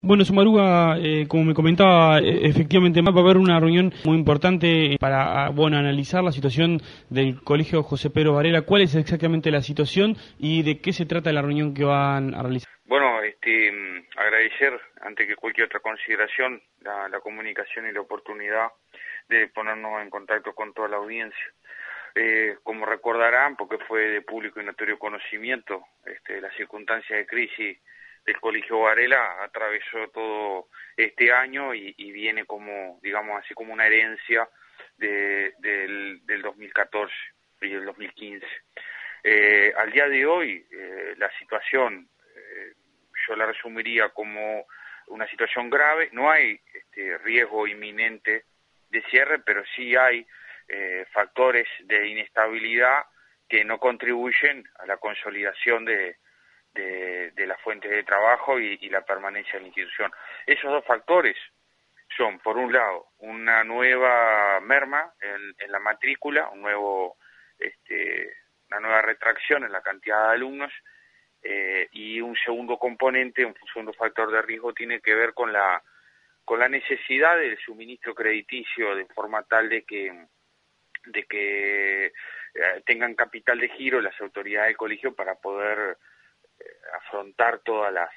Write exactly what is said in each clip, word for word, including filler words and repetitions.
Bueno, Sumaruga, eh, como me comentaba, eh, efectivamente va a haber una reunión muy importante para, bueno, analizar la situación del Colegio José Pedro Varela. ¿Cuál es exactamente la situación y de qué se trata la reunión que van a realizar? Bueno, este, agradecer, antes que cualquier otra consideración, la, la comunicación y la oportunidad de ponernos en contacto con toda la audiencia. Eh, como recordarán, porque fue de público y notorio conocimiento, este, la circunstancia de crisis del Colegio Varela atravesó todo este año y, y viene como, digamos así, como una herencia de, del, del dos mil catorce y el dos mil quince. Eh, al día de hoy, eh, la situación, eh, yo la resumiría como una situación grave. No hay este, riesgo inminente de cierre, pero sí hay eh, factores de inestabilidad que no contribuyen a la consolidación de, de, de las fuentes de trabajo y, y la permanencia de la institución. Esos dos factores son, por un lado, una nueva merma en, en la matrícula, un nuevo, este, una nueva retracción en la cantidad de alumnos, eh, y un segundo componente, un segundo factor de riesgo tiene que ver con la con la necesidad del suministro crediticio de forma tal de que de que eh, tengan capital de giro las autoridades del colegio para poder eh, afrontar todas las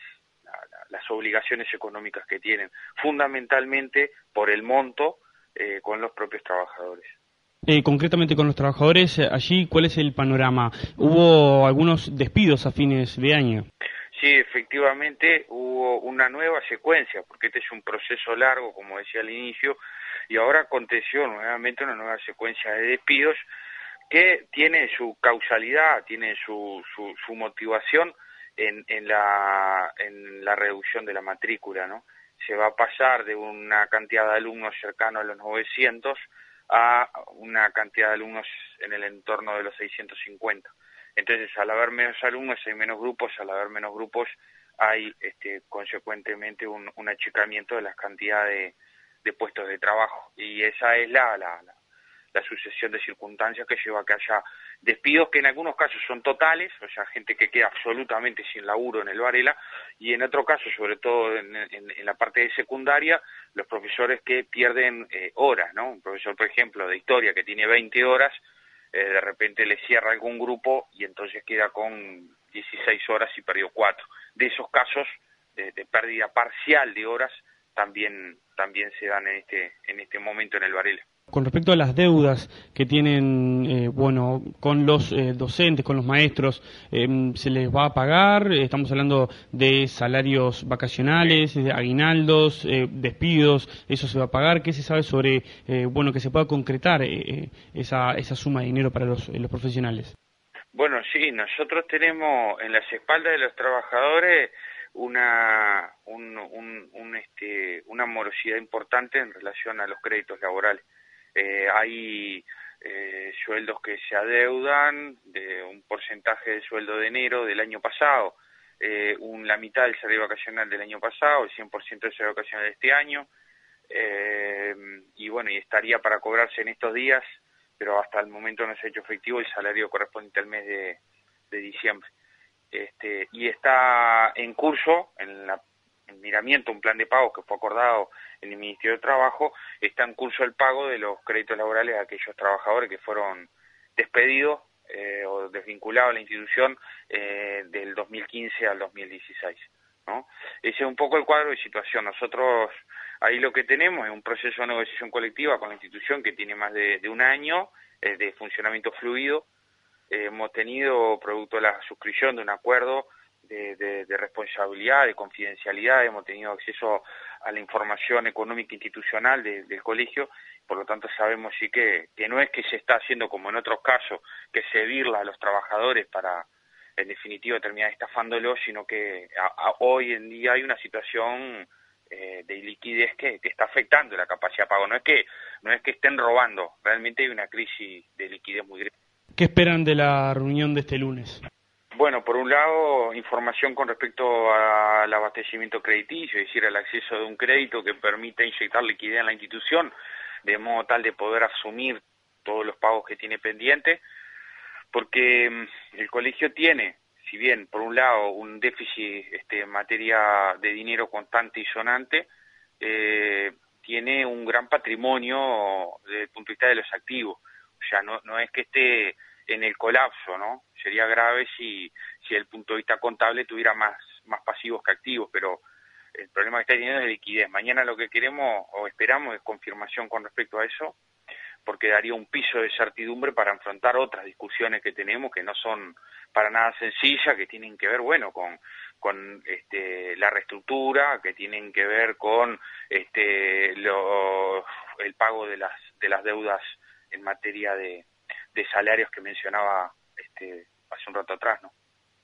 las obligaciones económicas que tienen, fundamentalmente por el monto eh, con los propios trabajadores. Eh, concretamente con los trabajadores, eh, allí, ¿cuál es el panorama? ¿Hubo algunos despidos a fines de año? Sí, efectivamente hubo una nueva secuencia, porque este es un proceso largo, como decía al inicio, y ahora aconteció nuevamente una nueva secuencia de despidos que tiene su causalidad, tiene su, su, su motivación en, en, la, en la reducción de la matrícula, ¿no? Se va a pasar de una cantidad de alumnos cercano a los novecientos a una cantidad de alumnos en el entorno de los seiscientos cincuenta. Entonces, al haber menos alumnos hay menos grupos, al haber menos grupos hay este, consecuentemente un, un achicamiento de las cantidades de, de puestos de trabajo. Y esa es la, la, la la sucesión de circunstancias que lleva a que haya despidos que en algunos casos son totales, o sea, gente que queda absolutamente sin laburo en el Varela, y en otro caso, sobre todo en, en, en la parte de secundaria, los profesores que pierden eh, horas, ¿no? Un profesor, por ejemplo, de historia que tiene veinte horas, eh, de repente le cierra algún grupo y entonces queda con dieciséis horas y perdió cuatro. De esos casos de, de pérdida parcial de horas también, también se dan en este, en este momento en el Varela. Con respecto a las deudas que tienen, eh, bueno, con los eh, docentes, con los maestros, eh, ¿se les va a pagar? Estamos hablando de salarios vacacionales, de aguinaldos, eh, despidos, ¿eso se va a pagar? ¿Qué se sabe sobre, eh, bueno, que se pueda concretar eh, esa, esa suma de dinero para los, los profesionales? Bueno, sí, nosotros tenemos en las espaldas de los trabajadores una, un, un, un, este, una morosidad importante en relación a los créditos laborales. Eh, hay eh, sueldos que se adeudan de un porcentaje del sueldo de enero del año pasado, eh, un, la mitad del salario vacacional del año pasado, el cien por ciento del salario vacacional de este año, eh, y bueno, y estaría para cobrarse en estos días, pero hasta el momento no se ha hecho efectivo el salario correspondiente al mes de, de diciembre. Este, y está en curso, en la en miramiento, un plan de pagos que fue acordado en el Ministerio de Trabajo, está en curso el pago de los créditos laborales a aquellos trabajadores que fueron despedidos eh, o desvinculados a la institución eh, del dos mil quince al dos mil dieciséis, ¿no? Ese es un poco el cuadro de situación. Nosotros ahí lo que tenemos es un proceso de negociación colectiva con la institución que tiene más de, de un año eh, de funcionamiento fluido. Eh, hemos tenido, producto de la suscripción de un acuerdo de, de, de responsabilidad, de confidencialidad, hemos tenido acceso a la información económica institucional de, del colegio, por lo tanto sabemos sí que, que no es que se está haciendo como en otros casos, que se virla a los trabajadores para, en definitiva, terminar estafándolos, sino que a, a, hoy en día hay una situación eh, de liquidez que, que está afectando la capacidad de pago. No es que, no es que estén robando, realmente hay una crisis de liquidez muy grande. ¿Qué esperan de la reunión de este lunes? Bueno, por un lado, información con respecto al abastecimiento crediticio, es decir, al acceso de un crédito que permita inyectar liquidez en la institución, de modo tal de poder asumir todos los pagos que tiene pendiente, porque el colegio tiene, si bien por un lado un déficit este, en materia de dinero constante y sonante, eh, tiene un gran patrimonio desde el punto de vista de los activos. O sea, no, no es que esté en el colapso, ¿no? Sería grave si, si desde el punto de vista contable tuviera más, más pasivos que activos, pero el problema que está teniendo es de liquidez. Mañana lo que queremos o esperamos es confirmación con respecto a eso, porque daría un piso de certidumbre para enfrentar otras discusiones que tenemos que no son para nada sencillas, que tienen que ver, bueno, con, con este, la reestructura, que tienen que ver con este, lo, el pago de las, de las deudas en materia de, de salarios que mencionaba este, hace un rato atrás, ¿no?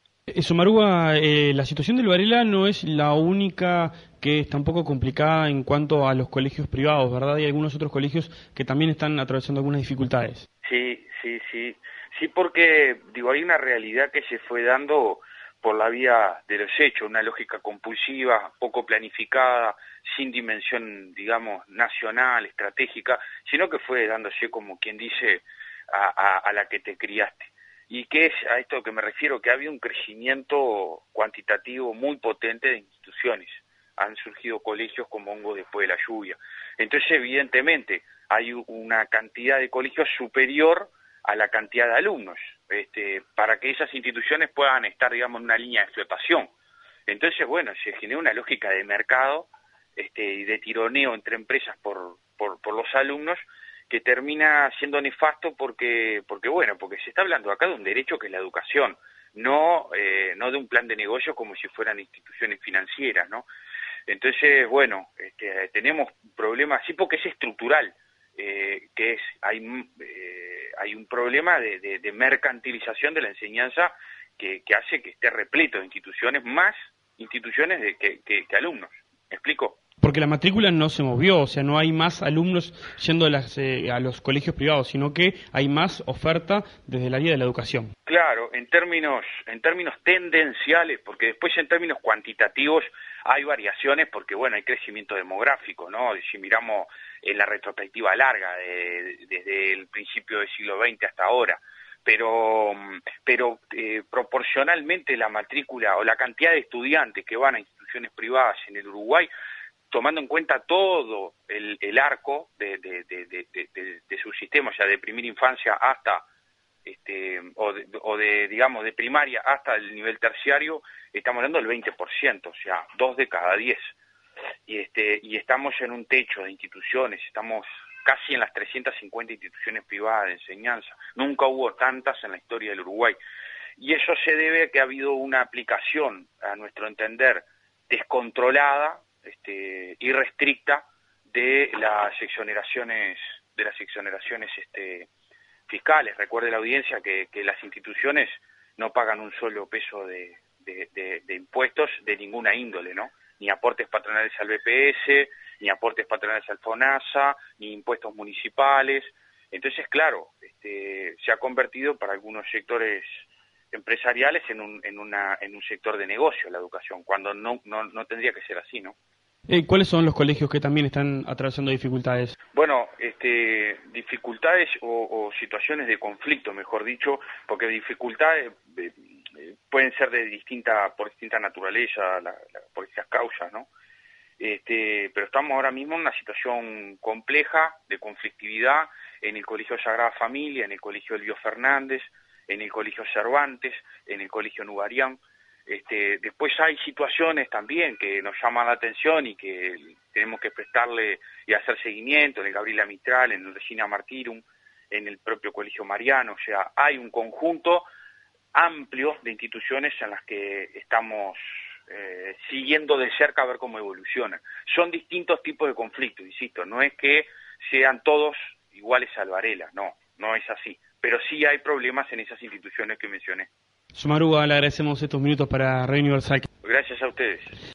Sumarúa, eh, la situación del Varela no es la única que está un poco complicada en cuanto a los colegios privados, ¿verdad? Hay algunos otros colegios que también están atravesando algunas dificultades. Sí, sí, sí. Sí, porque, digo, hay una realidad que se fue dando por la vía de los hechos, una lógica compulsiva, poco planificada, sin dimensión, digamos, nacional, estratégica, sino que fue dándose, como quien dice, a, a, a la que te criaste. ¿Y qué es a esto que me refiero? Que ha habido un crecimiento cuantitativo muy potente de instituciones. Han surgido colegios como hongo después de la lluvia. Entonces, evidentemente, hay una cantidad de colegios superior a la cantidad de alumnos, este, para que esas instituciones puedan estar, digamos, en una línea de flotación. Entonces, bueno, se genera una lógica de mercado este, y de tironeo entre empresas por, por, por los alumnos, que termina siendo nefasto porque, porque bueno, porque se está hablando acá de un derecho que es la educación, no, eh, no de un plan de negocio como si fueran instituciones financieras, ¿no? Entonces, bueno, este, tenemos problemas, sí, porque es estructural, eh, que es, hay, eh, hay un problema de, de, de mercantilización de la enseñanza que, que hace que esté repleto de instituciones, más instituciones de, que, que, que alumnos. ¿Me explico? Porque la matrícula no se movió, o sea, no hay más alumnos yendo a, las, eh, a los colegios privados, sino que hay más oferta desde el área de la educación. Claro, en términos, en términos tendenciales, porque después en términos cuantitativos hay variaciones, porque bueno, hay crecimiento demográfico, ¿no? Si miramos en la retrospectiva larga, de, de, desde el principio del siglo veinte hasta ahora, pero, pero eh, proporcionalmente la matrícula o la cantidad de estudiantes que van a instituciones privadas en el Uruguay, tomando en cuenta todo el, el arco de, de, de, de, de, de su sistema, o sea, de primera infancia hasta, este, o, de, o de, digamos, de primaria hasta el nivel terciario, estamos hablando del veinte por ciento, o sea, dos de cada diez. Y, este, y estamos en un techo de instituciones, estamos casi en las trescientas cincuenta instituciones privadas de enseñanza. Nunca hubo tantas en la historia del Uruguay. Y eso se debe a que ha habido una aplicación, a nuestro entender, descontrolada, Este, irrestricta de las exoneraciones de las exoneraciones este, fiscales. Recuerde la audiencia que, que las instituciones no pagan un solo peso de, de, de, de impuestos de ninguna índole, ¿no? Ni aportes patronales al B P S, ni aportes patronales al FONASA, ni impuestos municipales. Entonces, claro, este, se ha convertido para algunos sectores empresariales en un, en una, en un sector de negocio la educación, cuando no, no, no tendría que ser así, ¿no? Eh, ¿Cuáles son los colegios que también están atravesando dificultades? Bueno, este, dificultades o, o situaciones de conflicto, mejor dicho, porque dificultades eh, eh, pueden ser de distinta, por distinta naturaleza, la, la, por distintas causas, ¿no? Este, pero estamos ahora mismo en una situación compleja de conflictividad en el Colegio Sagrada Familia, en el Colegio Elvio Fernández, en el Colegio Cervantes, en el Colegio Nubarián. Este, después hay situaciones también que nos llaman la atención y que tenemos que prestarle y hacer seguimiento, en el Gabriela Mistral, en el Regina Martyrum, en el propio Colegio Mariano. O sea, hay un conjunto amplio de instituciones en las que estamos eh, siguiendo de cerca a ver cómo evolucionan. Son distintos tipos de conflictos, insisto, no es que sean todos iguales al Varela, no, no es así, pero sí hay problemas en esas instituciones que mencioné. Sumarúa, le agradecemos estos minutos para Radio Universal. Gracias a ustedes.